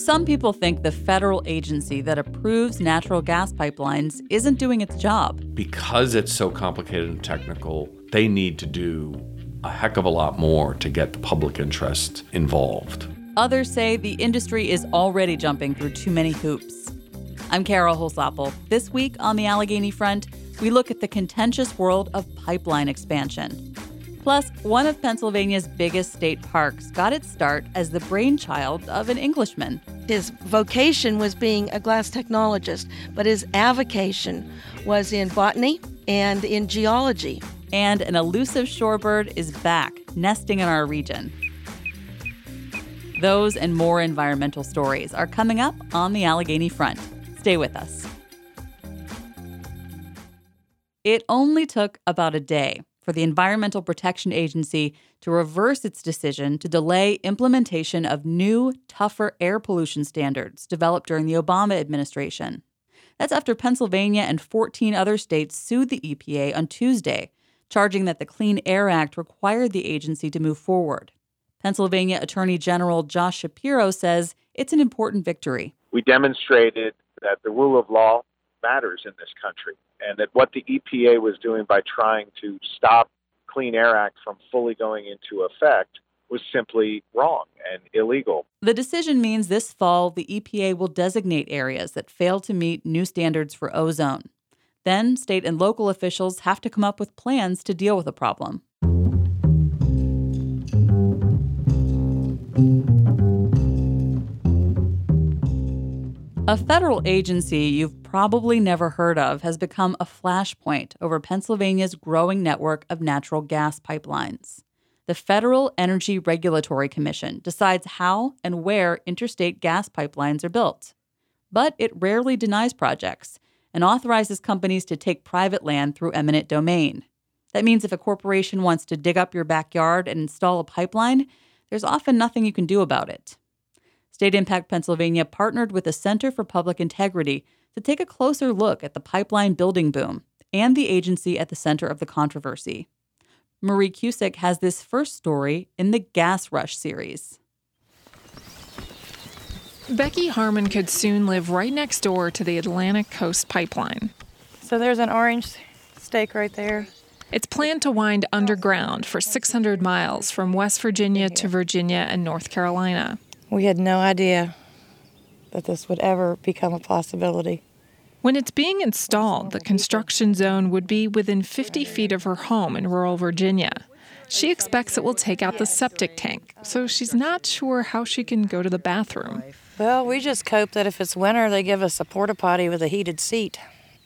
some people think the federal agency that approves natural gas pipelines isn't doing its job. Because it's so complicated and technical, they need to do a heck of a lot more to get the public interest involved. Others say the industry is already jumping through too many hoops. I'm Carol Holsapple. This week on the Allegheny Front, we look at the contentious world of pipeline expansion. Plus, one of Pennsylvania's biggest state parks got its start as the brainchild of an Englishman. His vocation was being a glass technologist, but his avocation was in botany and in geology. And an elusive shorebird is back, nesting in our region. Those and more environmental stories are coming up on the Allegheny Front. Stay with us. It only took about a day for the Environmental Protection Agency to reverse its decision to delay implementation of new, tougher air pollution standards developed during the Obama administration. That's after Pennsylvania and 14 other states sued the EPA on Tuesday, charging that the Clean Air Act required the agency to move forward. Pennsylvania Attorney General Josh Shapiro says it's an important victory. We demonstrated that the rule of law matters in this country, and that what the EPA was doing by trying to stop Clean Air Act from fully going into effect was simply wrong and illegal. The decision means this fall the EPA will designate areas that fail to meet new standards for ozone. Then state and local officials have to come up with plans to deal with the problem. A federal agency you've probably never heard of has become a flashpoint over Pennsylvania's growing network of natural gas pipelines. The Federal Energy Regulatory Commission decides how and where interstate gas pipelines are built. But it rarely denies projects and authorizes companies to take private land through eminent domain. That means if a corporation wants to dig up your backyard and install a pipeline, there's often nothing you can do about it. State Impact Pennsylvania partnered with the Center for Public Integrity to take a closer look at the pipeline building boom and the agency at the center of the controversy. Marie Cusick has this first story in the Gas Rush series. Becky Harmon could soon live right next door to the Atlantic Coast Pipeline. So there's an orange stake right there. It's planned to wind underground for 600 miles from West Virginia to Virginia and North Carolina. We had no idea that this would ever become a possibility. When it's being installed, the construction zone would be within 50 feet of her home in rural Virginia. She expects it will take out the septic tank, so she's not sure how she can go to the bathroom. Well, we just hope that if it's winter, they give us a porta potty with a heated seat.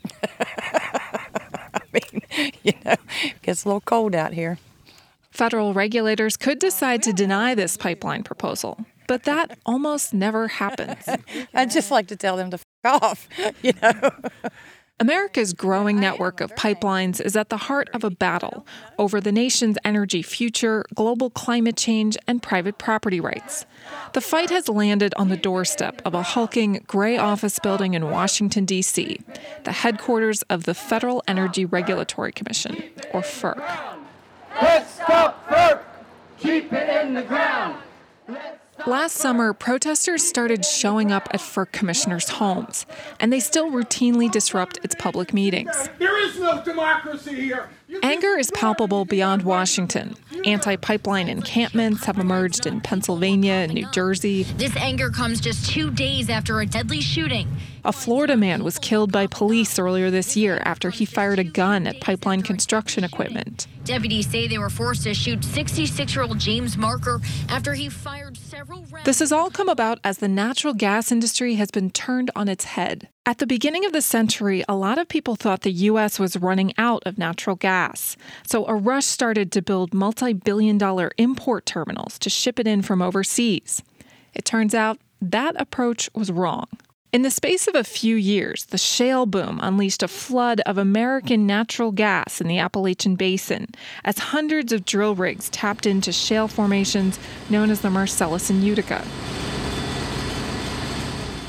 I mean, it gets a little cold out here. Federal regulators could decide to deny this pipeline proposal, but that almost never happens. I'd just like to tell them to f*** off, America's growing network of pipelines is at the heart of a battle over the nation's energy future, global climate change, and private property rights. The fight has landed on the doorstep of a hulking gray office building in Washington, D.C., the headquarters of the Federal Energy Regulatory Commission, or FERC. Let's stop FERC! Keep it in the ground! Last summer, protesters started showing up at FERC commissioners' homes, and they still routinely disrupt its public meetings. There is no democracy here. Anger is palpable beyond Washington. Anti-pipeline encampments have emerged in Pennsylvania and New Jersey. This anger comes just 2 days after a deadly shooting. A Florida man was killed by police earlier this year after he fired a gun at pipeline construction equipment. Deputies say they were forced to shoot 66-year-old James Marker after he fired several rounds. This has all come about as the natural gas industry has been turned on its head. At the beginning of the century, a lot of people thought the U.S. was running out of natural gas. So a rush started to build multi-billion-dollar import terminals to ship it in from overseas. It turns out that approach was wrong. In the space of a few years, the shale boom unleashed a flood of American natural gas in the Appalachian Basin as hundreds of drill rigs tapped into shale formations known as the Marcellus and Utica.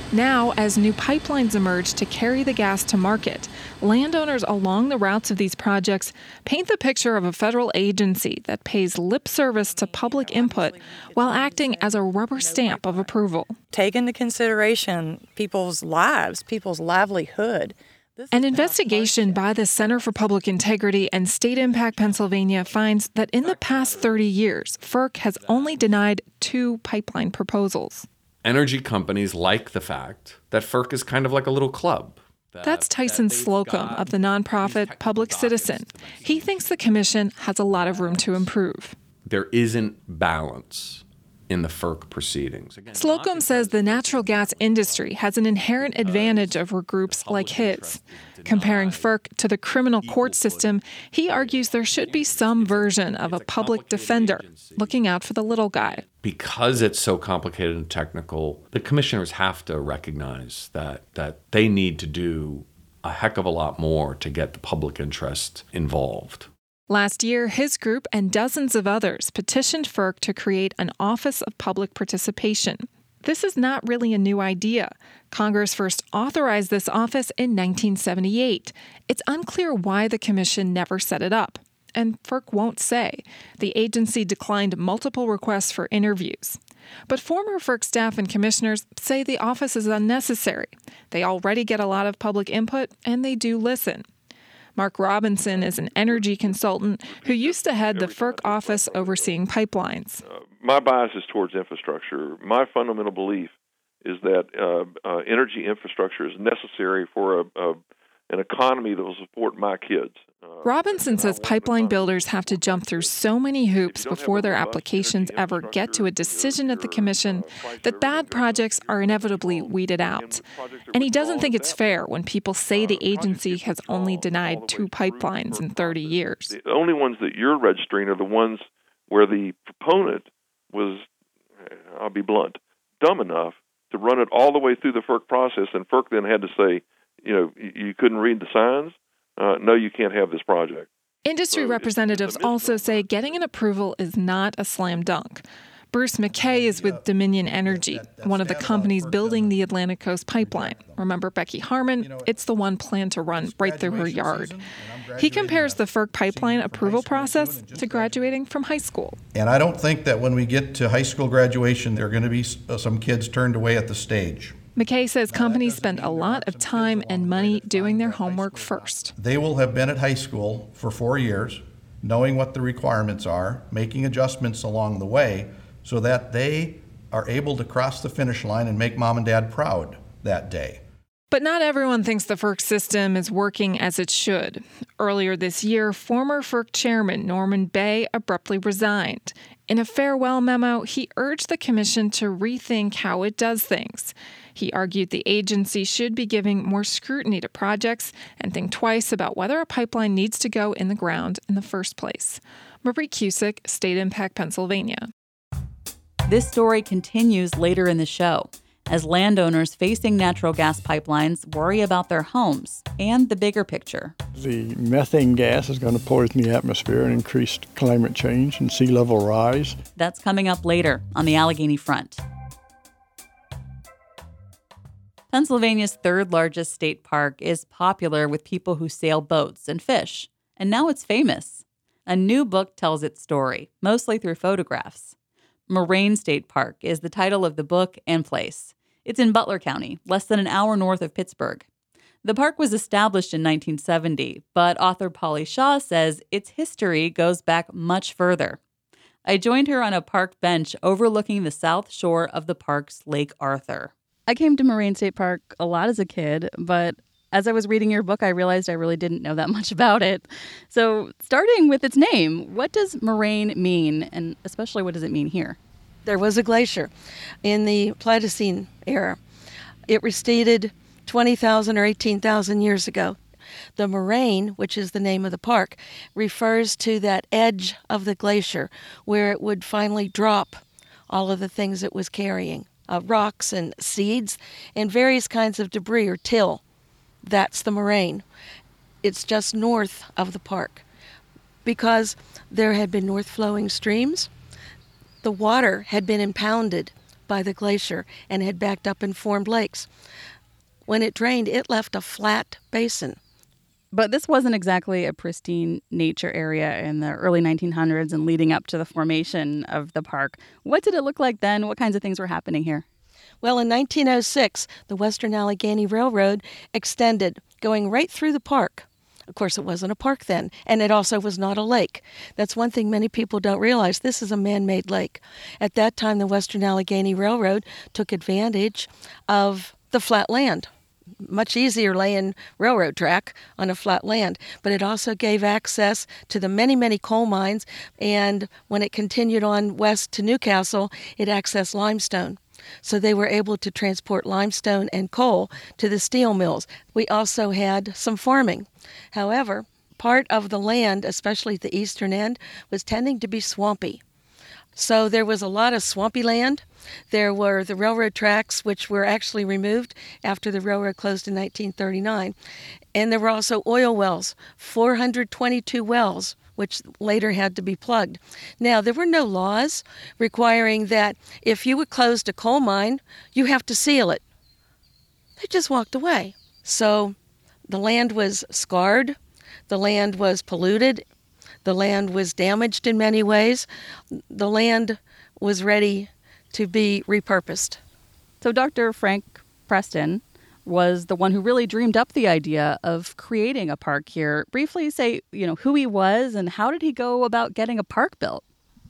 Now, as new pipelines emerge to carry the gas to market, landowners along the routes of these projects paint the picture of a federal agency that pays lip service to public input while acting as a rubber stamp of approval. Take into consideration people's lives, people's livelihood. An investigation by the Center for Public Integrity and State Impact Pennsylvania finds that in the past 30 years, FERC has only denied 2 pipeline proposals. Energy companies like the fact that FERC is kind of like a little club. That's Tyson Slocum of the nonprofit Public Citizen. He thinks the commission has a lot of room to improve. There isn't balance in the FERC proceedings. Slocum says the natural gas industry has an inherent advantage over groups like his. Comparing FERC to the criminal court system, he argues there should be some version of a public defender looking out for the little guy. Because it's so complicated and technical, the commissioners have to recognize that they need to do a heck of a lot more to get the public interest involved. Last year, his group and dozens of others petitioned FERC to create an Office of Public Participation. This is not really a new idea. Congress first authorized this office in 1978. It's unclear why the commission never set it up. And FERC won't say. The agency declined multiple requests for interviews. But former FERC staff and commissioners say the office is unnecessary. They already get a lot of public input, and they do listen. Mark Robinson is an energy consultant who used to head the FERC office overseeing pipelines. My bias is towards infrastructure. My fundamental belief is that energy infrastructure is necessary for an economy that will support my kids. Robinson says pipeline builders have to jump through so many hoops before their applications ever get to a decision at the commission that bad projects are inevitably weeded out. And he doesn't think it's fair when people say the agency has only denied 2 pipelines in 30 years. The only ones that you're registering are the ones where the proponent was, I'll be blunt, dumb enough to run it all the way through the FERC process, and FERC then had to say, you couldn't read the signs? No, you can't have this project. Industry representatives also say getting an approval is not a slam dunk. Bruce McKay is with Dominion Energy, one of the companies building the Atlantic Coast Pipeline. Remember Becky Harmon? It's the one planned to run right through her yard. He compares the FERC pipeline approval process to graduating from high school. And I don't think that when we get to high school graduation, there are going to be some kids turned away at the stage. McKay says companies spend a lot of time and money doing their homework first. They will have been at high school for 4 years, knowing what the requirements are, making adjustments along the way, so that they are able to cross the finish line and make mom and dad proud that day. But not everyone thinks the FERC system is working as it should. Earlier this year, former FERC chairman Norman Bay abruptly resigned. In a farewell memo, he urged the commission to rethink how it does things. He argued the agency should be giving more scrutiny to projects and think twice about whether a pipeline needs to go in the ground in the first place. Marie Cusick, State Impact Pennsylvania. This story continues later in the show as landowners facing natural gas pipelines worry about their homes and the bigger picture. The methane gas is going to poison the atmosphere and increase climate change and sea level rise. That's coming up later on the Allegheny Front. Pennsylvania's third largest state park is popular with people who sail boats and fish, and now it's famous. A new book tells its story, mostly through photographs. Moraine State Park is the title of the book and place. It's in Butler County, less than an hour north of Pittsburgh. The park was established in 1970, but author Polly Shaw says its history goes back much further. I joined her on a park bench overlooking the south shore of the park's Lake Arthur. I came to Moraine State Park a lot as a kid, but as I was reading your book, I realized I really didn't know that much about it. So starting with its name, what does moraine mean, and especially what does it mean here? There was a glacier in the Pleistocene era. It receded 20,000 or 18,000 years ago. The moraine, which is the name of the park, refers to that edge of the glacier where it would finally drop all of the things it was carrying, rocks and seeds and various kinds of debris or till. That's the moraine. It's just north of the park. Because there had been north-flowing streams, the water had been impounded by the glacier and had backed up and formed lakes. When it drained, it left a flat basin. But this wasn't exactly a pristine nature area in the early 1900s and leading up to the formation of the park. What did it look like then? What kinds of things were happening here? Well, in 1906, the Western Allegheny Railroad extended, going right through the park. Of course, it wasn't a park then, and it also was not a lake. That's one thing many people don't realize. This is a man-made lake. At that time, the Western Allegheny Railroad took advantage of the flat land. Much easier laying railroad track on a flat land, but it also gave access to the many, many coal mines, and when it continued on west to Newcastle, it accessed limestone. So they were able to transport limestone and coal to the steel mills. We also had some farming. However, part of the land, especially at the eastern end, was tending to be swampy. So there was a lot of swampy land. There were the railroad tracks, which were actually removed after the railroad closed in 1939. And there were also oil wells, 422 wells, which later had to be plugged. Now, there were no laws requiring that if you had closed a coal mine, you have to seal it. They just walked away. So the land was scarred. The land was polluted. The land was damaged in many ways. The land was ready to be repurposed. So Dr. Frank Preston was the one who really dreamed up the idea of creating a park here. Briefly say, who he was and how did he go about getting a park built?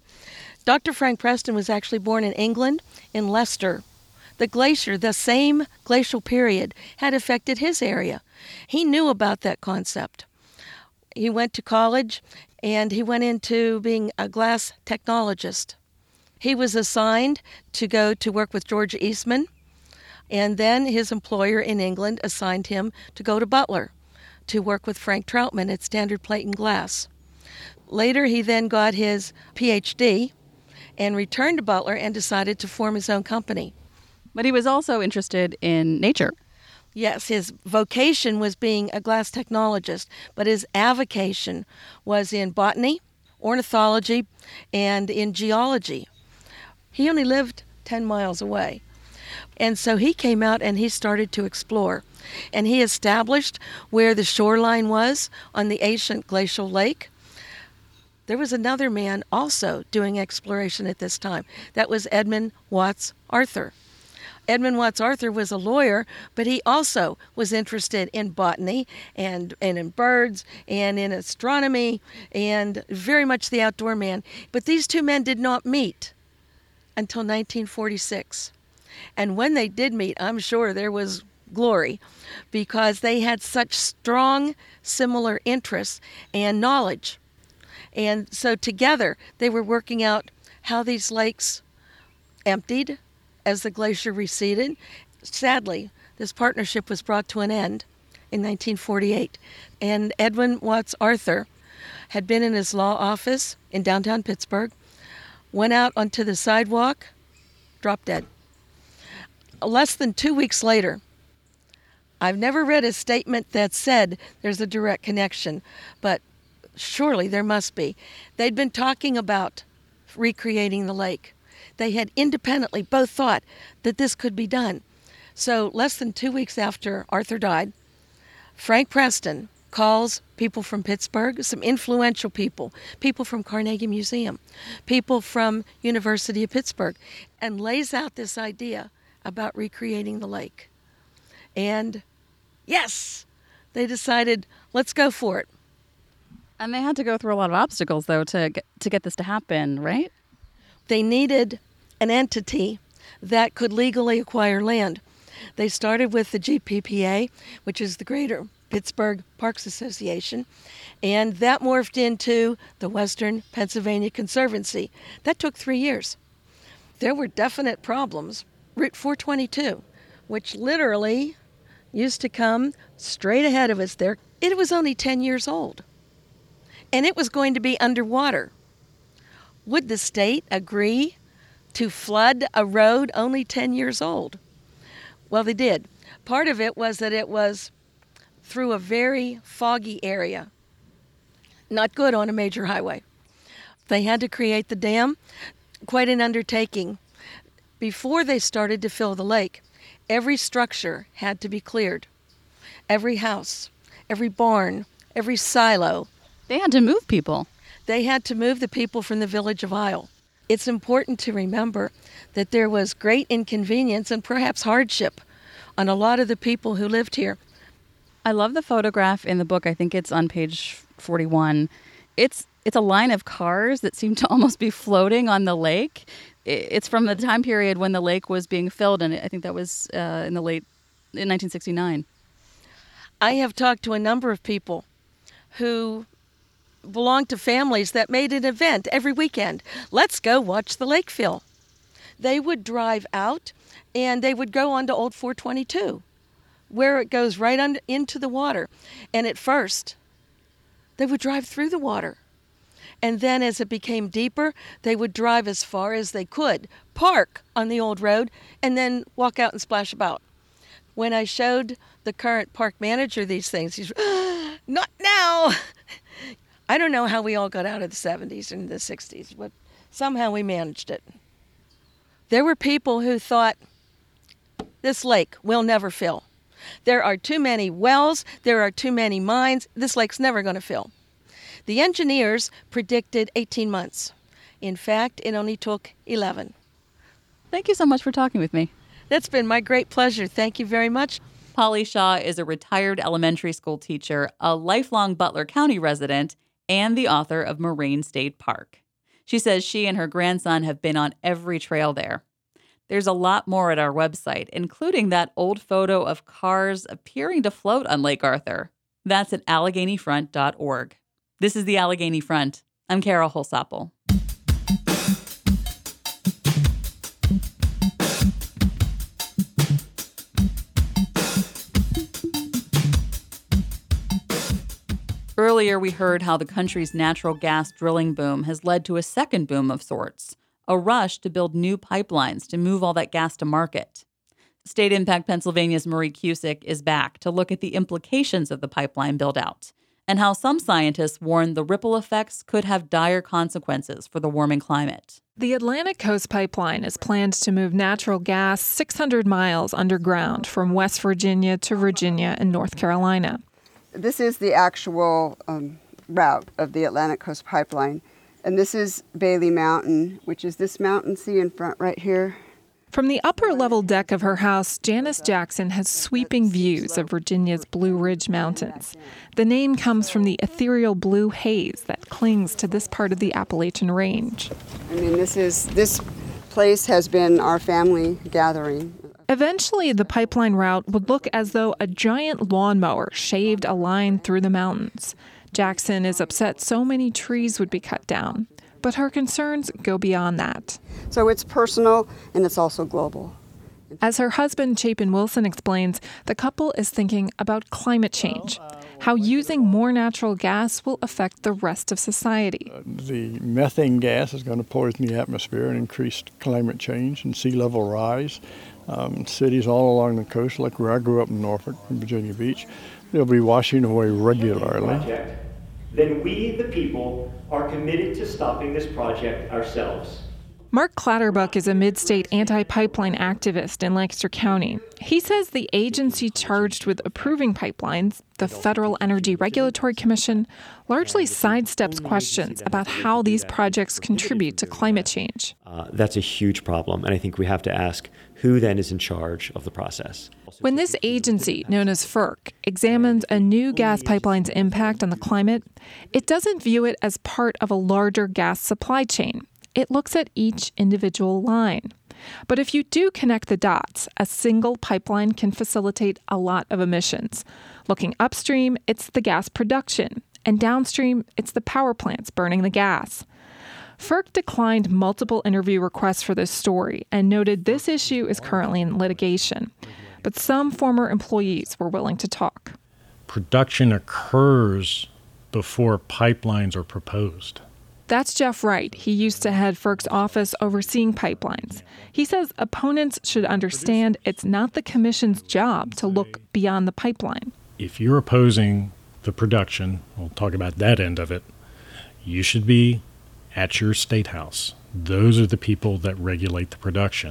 Dr. Frank Preston was actually born in England, in Leicester. The glacier, the same glacial period, had affected his area. He knew about that concept. He went to college and he went into being a glass technologist. He was assigned to go to work with George Eastman, and then his employer in England assigned him to go to Butler to work with Frank Troutman at Standard Plate and Glass. Later, he then got his PhD and returned to Butler and decided to form his own company. But he was also interested in nature. Yes, his vocation was being a glass technologist, but his avocation was in botany, ornithology, and in geology. He only lived 10 miles away. And so he came out and he started to explore. And he established where the shoreline was on the ancient glacial lake. There was another man also doing exploration at this time. That was Edmund Watts Arthur. Edmund Watts Arthur was a lawyer, but he also was interested in botany and in birds and in astronomy and very much the outdoor man. But these two men did not meet until 1946. And when they did meet, I'm sure there was glory because they had such strong similar interests and knowledge. And so together they were working out how these lakes emptied as the glacier receded. Sadly, this partnership was brought to an end in 1948. And Edwin Watts Arthur had been in his law office in downtown Pittsburgh, went out onto the sidewalk, dropped dead. Less than 2 weeks later, I've never read a statement that said there's a direct connection, but surely there must be. They'd been talking about recreating the lake. They had independently both thought that this could be done. So less than 2 weeks after Arthur died, Frank Preston calls people from Pittsburgh, some influential people from Carnegie Museum, people from University of Pittsburgh, and lays out this idea about recreating the lake. And yes, they decided, let's go for it. And they had to go through a lot of obstacles, though, to get this to happen, right? They needed an entity that could legally acquire land. They started with the GPPA, which is the Greater Pittsburgh Parks Association, and that morphed into the Western Pennsylvania Conservancy. That took 3 years. There were definite problems. Route 422, which literally used to come straight ahead of us there, it was only 10 years old, and it was going to be underwater. Would the state agree to flood a road only 10 years old? Well, they did. Part of it was that it was through a very foggy area. Not good on a major highway. They had to create the dam. Quite an undertaking. Before they started to fill the lake, every structure had to be cleared. Every house, every barn, every silo. They had to move people. They had to move the people from the village of Isle. It's important to remember that there was great inconvenience and perhaps hardship on a lot of the people who lived here. I love the photograph in the book. I think it's on page 41. It's a line of cars that seem to almost be floating on the lake. It's from the time period when the lake was being filled, and I think that was in 1969. I have talked to a number of people who belonged to families that made an event every weekend. Let's go watch the lake fill. They would drive out and they would go on to Old 422, where it goes right into the water. And at first, they would drive through the water. And then as it became deeper, they would drive as far as they could, park on the old road, and then walk out and splash about. When I showed the current park manager these things, he's, not now. I don't know how we all got out of the 70s and the 60s, but somehow we managed it. There were people who thought, this lake will never fill. There are too many wells, there are too many mines, this lake's never going to fill. The engineers predicted 18 months. In fact, it only took 11. Thank you so much for talking with me. That's been my great pleasure. Thank you very much. Polly Shaw is a retired elementary school teacher, a lifelong Butler County resident, and the author of Moraine State Park. She says she and her grandson have been on every trail there. There's a lot more at our website, including that old photo of cars appearing to float on Lake Arthur. That's at AlleghenyFront.org. This is the Allegheny Front. I'm Carol Holsapple. Earlier, we heard how the country's natural gas drilling boom has led to a second boom of sorts, a rush to build new pipelines to move all that gas to market. State Impact Pennsylvania's Marie Cusick is back to look at the implications of the pipeline build-out and how some scientists warn the ripple effects could have dire consequences for the warming climate. The Atlantic Coast Pipeline is planned to move natural gas 600 miles underground from West Virginia to Virginia and North Carolina. This is the actual route of the Atlantic Coast Pipeline. And this is Bailey Mountain, which is this mountain, see in front right here. From the upper level deck of her house, Janice Jackson has sweeping views of Virginia's Blue Ridge Mountains. The name comes from the ethereal blue haze that clings to this part of the Appalachian Range. I mean, this place has been our family gathering. Eventually, the pipeline route would look as though a giant lawnmower shaved a line through the mountains. Jackson is upset so many trees would be cut down, but her concerns go beyond that. So it's personal and it's also global. As her husband, Chapin Wilson, explains, the couple is thinking about climate change, how using more natural gas will affect the rest of society. The methane gas is going to poison the atmosphere and increase climate change and sea level rise. Cities all along the coast, like where I grew up in Norfolk, Virginia Beach, they'll be washing away regularly. Then we, the people, are committed to stopping this project ourselves. Mark Clatterbuck is a mid-state anti-pipeline activist in Lancaster County. He says the agency charged with approving pipelines, the Federal Energy Regulatory Commission, largely sidesteps questions about how these projects contribute to climate change. That's a huge problem, and I think we have to ask who then is in charge of the process. When this agency, known as FERC, examines a new gas pipeline's impact on the climate, it doesn't view it as part of a larger gas supply chain. It looks at each individual line. But if you do connect the dots, a single pipeline can facilitate a lot of emissions. Looking upstream, it's the gas production, and downstream, it's the power plants burning the gas. FERC declined multiple interview requests for this story and noted this issue is currently in litigation. But some former employees were willing to talk. Production occurs before pipelines are proposed. That's Jeff Wright. He used to head FERC's office overseeing pipelines. He says opponents should understand it's not the commission's job to look beyond the pipeline. If you're opposing the production, we'll talk about that end of it, you should be at your state house. Those are the people that regulate the production.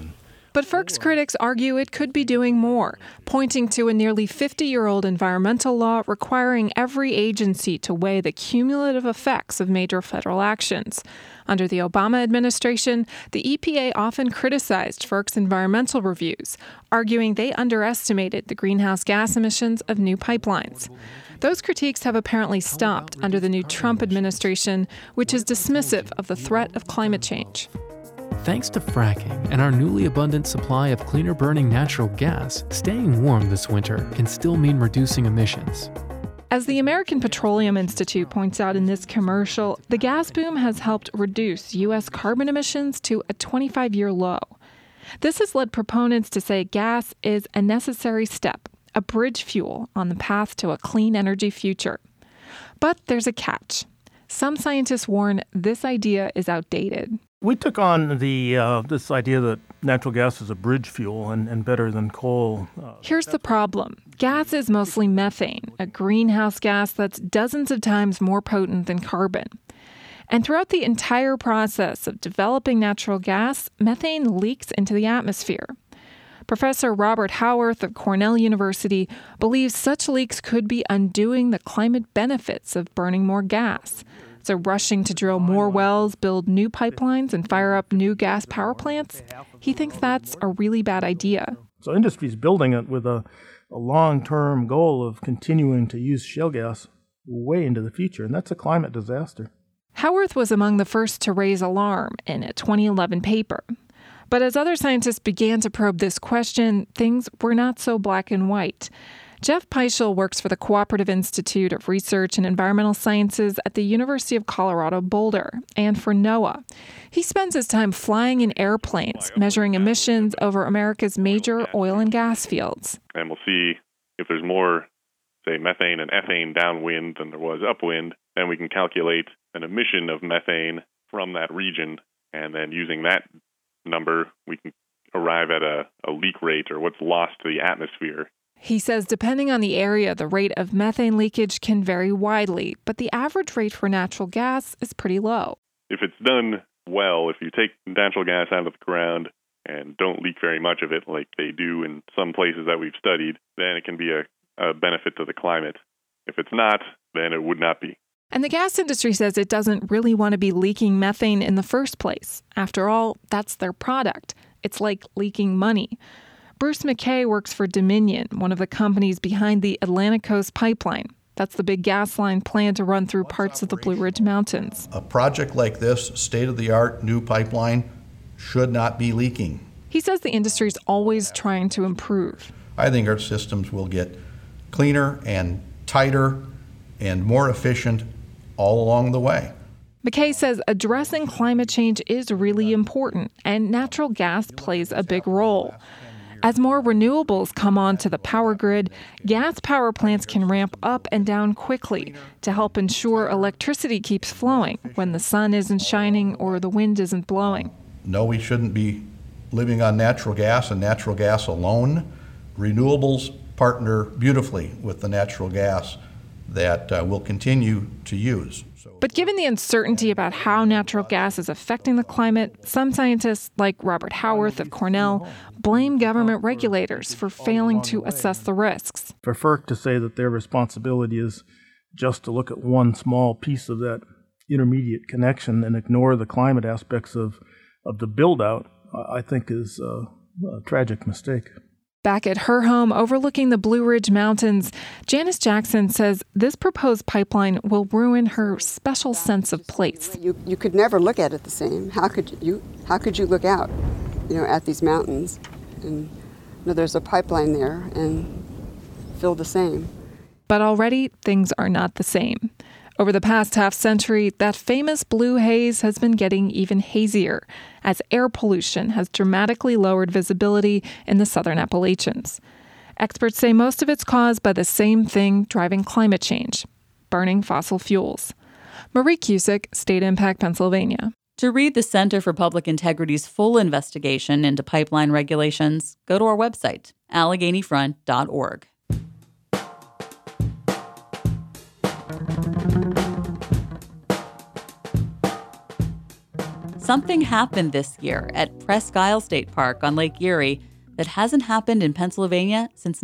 But FERC's critics argue it could be doing more, pointing to a nearly 50-year-old environmental law requiring every agency to weigh the cumulative effects of major federal actions. Under the Obama administration, the EPA often criticized FERC's environmental reviews, arguing they underestimated the greenhouse gas emissions of new pipelines. Those critiques have apparently stopped under the new Trump administration, which is dismissive of the threat of climate change. Thanks to fracking and our newly abundant supply of cleaner-burning natural gas, staying warm this winter can still mean reducing emissions. As the American Petroleum Institute points out in this commercial, the gas boom has helped reduce U.S. carbon emissions to a 25-year low. This has led proponents to say gas is a necessary step, a bridge fuel on the path to a clean energy future. But there's a catch. Some scientists warn this idea is outdated. We took on this idea that natural gas is a bridge fuel and better than coal. Here's the problem. Gas is mostly methane, a greenhouse gas that's dozens of times more potent than carbon. And throughout the entire process of developing natural gas, methane leaks into the atmosphere. Professor Robert Howarth of Cornell University believes such leaks could be undoing the climate benefits of burning more gas. So rushing to drill more wells, build new pipelines, and fire up new gas power plants, he thinks that's a really bad idea. So industry's building it with a long-term goal of continuing to use shale gas way into the future, and that's a climate disaster. Howarth was among the first to raise alarm in a 2011 paper. But as other scientists began to probe this question, things were not so black and white. Jeff Peischel works for the Cooperative Institute of Research and Environmental Sciences at the University of Colorado Boulder and for NOAA. He spends his time flying in airplanes, measuring emissions over America's major oil and gas fields. And we'll see if there's more, say, methane and ethane downwind than there was upwind. Then we can calculate an emission of methane from that region, and then using that number, we can arrive at a leak rate or what's lost to the atmosphere. He says depending on the area, the rate of methane leakage can vary widely, but the average rate for natural gas is pretty low. If it's done well, if you take natural gas out of the ground and don't leak very much of it like they do in some places that we've studied, then it can be a benefit to the climate. If it's not, then it would not be. And the gas industry says it doesn't really want to be leaking methane in the first place. After all, that's their product. It's like leaking money. Bruce McKay works for Dominion, one of the companies behind the Atlantic Coast Pipeline. That's the big gas line planned to run through parts of the Blue Ridge Mountains. A project like this, state-of-the-art new pipeline, should not be leaking. He says the industry's always trying to improve. I think our systems will get cleaner and tighter and more efficient all along the way. McKay says addressing climate change is really important, and natural gas plays a big role. As more renewables come onto the power grid, gas power plants can ramp up and down quickly to help ensure electricity keeps flowing when the sun isn't shining or the wind isn't blowing. No, we shouldn't be living on natural gas and natural gas alone. Renewables partner beautifully with the natural gas that we'll continue to use. But given the uncertainty about how natural gas is affecting the climate, some scientists, like Robert Howarth of Cornell, blame government regulators for failing to assess the risks. For FERC to say that their responsibility is just to look at one small piece of that intermediate connection and ignore the climate aspects of the build-out, I think is a tragic mistake. Back at her home overlooking the Blue Ridge Mountains, Janice Jackson says this proposed pipeline will ruin her special sense of place. You could never look at it the same. How could you look out, at these mountains and there's a pipeline there and feel the same? But already things are not the same. Over the past half century, that famous blue haze has been getting even hazier as air pollution has dramatically lowered visibility in the southern Appalachians. Experts say most of it's caused by the same thing driving climate change, burning fossil fuels. Marie Cusick, State Impact, Pennsylvania. To read the Center for Public Integrity's full investigation into pipeline regulations, go to our website, AlleghenyFront.org. Something happened this year at Presque Isle State Park on Lake Erie that hasn't happened in Pennsylvania since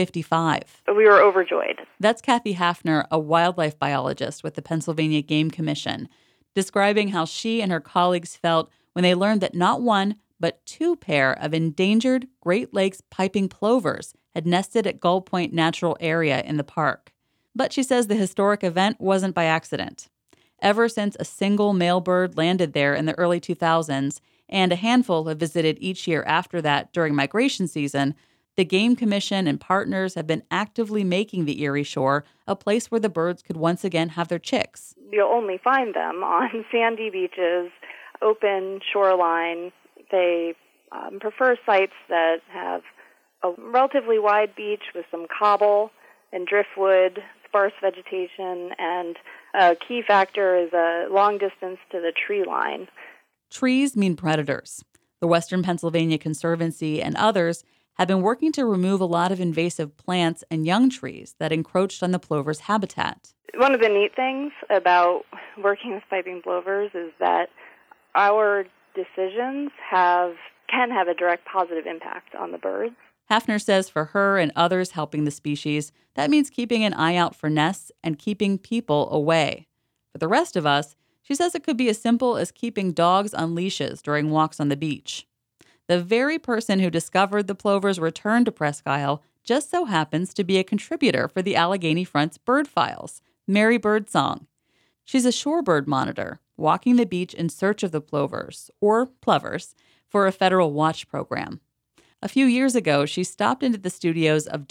1955. We were overjoyed. That's Kathy Hafner, a wildlife biologist with the Pennsylvania Game Commission, describing how she and her colleagues felt when they learned that not one, but two pair of endangered Great Lakes piping plovers had nested at Gull Point Natural Area in the park. But she says the historic event wasn't by accident. Ever since a single male bird landed there in the early 2000s, and a handful have visited each year after that during migration season, the Game Commission and partners have been actively making the Erie shore a place where the birds could once again have their chicks. You'll only find them on sandy beaches, open shoreline. They prefer sites that have a relatively wide beach with some cobble and driftwood, sparse vegetation, and a key factor is a long distance to the tree line. Trees mean predators. The Western Pennsylvania Conservancy and others have been working to remove a lot of invasive plants and young trees that encroached on the plover's habitat. One of the neat things about working with piping plovers is that our decisions can have a direct positive impact on the birds. Hafner says for her and others helping the species, that means keeping an eye out for nests and keeping people away. For the rest of us, she says it could be as simple as keeping dogs on leashes during walks on the beach. The very person who discovered the plover's return to Presque Isle just so happens to be a contributor for the Allegheny Front's bird files, Mary Birdsong. She's a shorebird monitor, walking the beach in search of the plovers, or plovers, for a federal watch program. A few years ago, she stopped into the studios of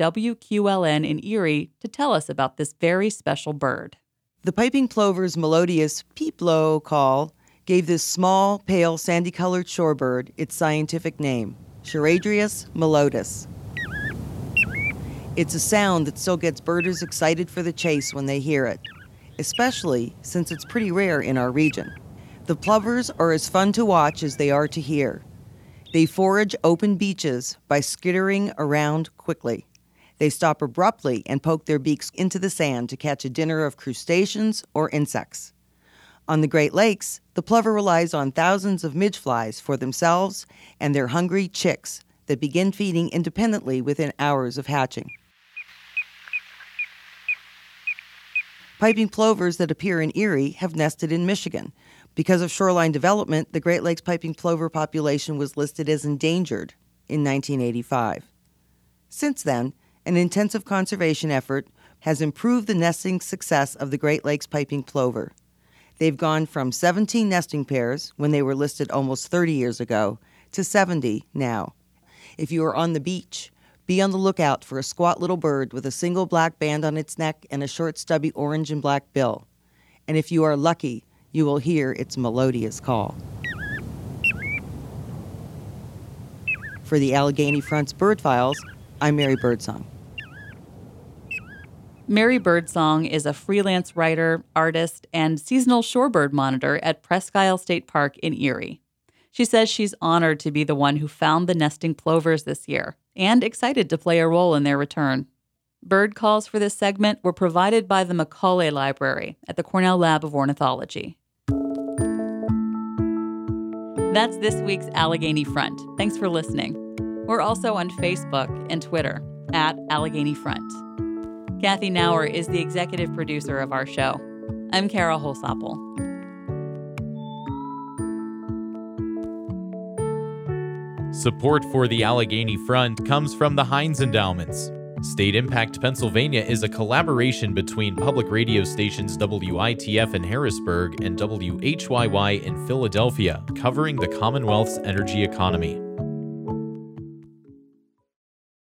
WQLN in Erie to tell us about this very special bird. The piping plover's melodious peep-low call gave this small, pale, sandy-colored shorebird its scientific name, Charadrius melodus. It's a sound that still gets birders excited for the chase when they hear it, especially since it's pretty rare in our region. The plovers are as fun to watch as they are to hear. They forage open beaches by skittering around quickly. They stop abruptly and poke their beaks into the sand to catch a dinner of crustaceans or insects. On the Great Lakes, the plover relies on thousands of midgeflies for themselves and their hungry chicks that begin feeding independently within hours of hatching. Piping plovers that appear in Erie have nested in Michigan. Because of shoreline development, the Great Lakes piping plover population was listed as endangered in 1985. Since then, an intensive conservation effort has improved the nesting success of the Great Lakes piping plover. They've gone from 17 nesting pairs when they were listed almost 30 years ago to 70 now. If you are on the beach, be on the lookout for a squat little bird with a single black band on its neck and a short stubby orange and black bill. And if you are lucky, you will hear its melodious call. For the Allegheny Front's Bird Files, I'm Mary Birdsong. Mary Birdsong is a freelance writer, artist, and seasonal shorebird monitor at Presque Isle State Park in Erie. She says she's honored to be the one who found the nesting plovers this year and excited to play a role in their return. Bird calls for this segment were provided by the Macaulay Library at the Cornell Lab of Ornithology. That's this week's Allegheny Front. Thanks for listening. We're also on Facebook and Twitter at Allegheny Front. Kathy Nauer is the executive producer of our show. I'm Kara Holsapple. Support for the Allegheny Front comes from the Heinz Endowments. State Impact Pennsylvania is a collaboration between public radio stations WITF in Harrisburg and WHYY in Philadelphia, covering the Commonwealth's energy economy.